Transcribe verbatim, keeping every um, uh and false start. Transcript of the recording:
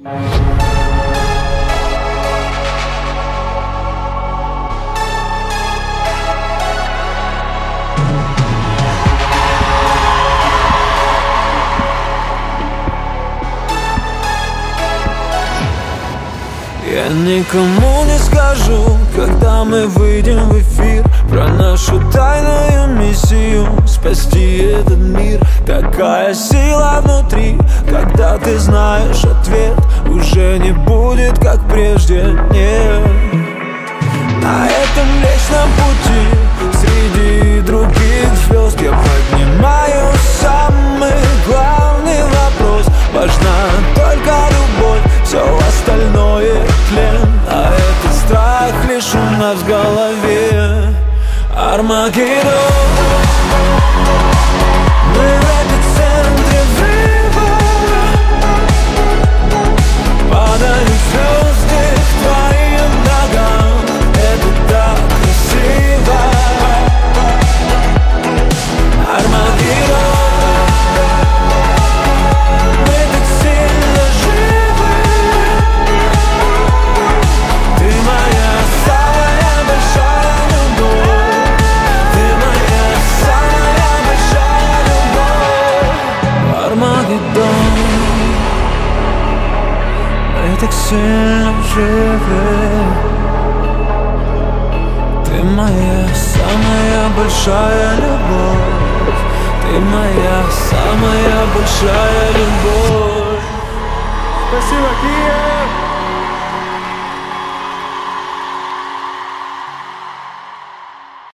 Я никому не скажу, когда мы выйдем в эфир, про нашу тайную миссию спасти этот мир. Такая сила внутри, когда ты знаешь ответ, уже не будет как прежде, нет. На этом вечном пути среди других звезд я поднимаю самый главный вопрос. Важна только любовь, все остальное тлен, а этот страх лишь у нас в голове. Армагеддон. Мы в эпицентре взрыва, падают звезды к твоим ногам. Это так красиво. Армагеддон. Мы так сильно живы. Ты моя самая большая любовь. Ты моя самая большая любовь. Армагеддон. Мы так сильно живы. Ты моя самая большая любовь. Ты моя самая большая любовь. Спасибо, Киев!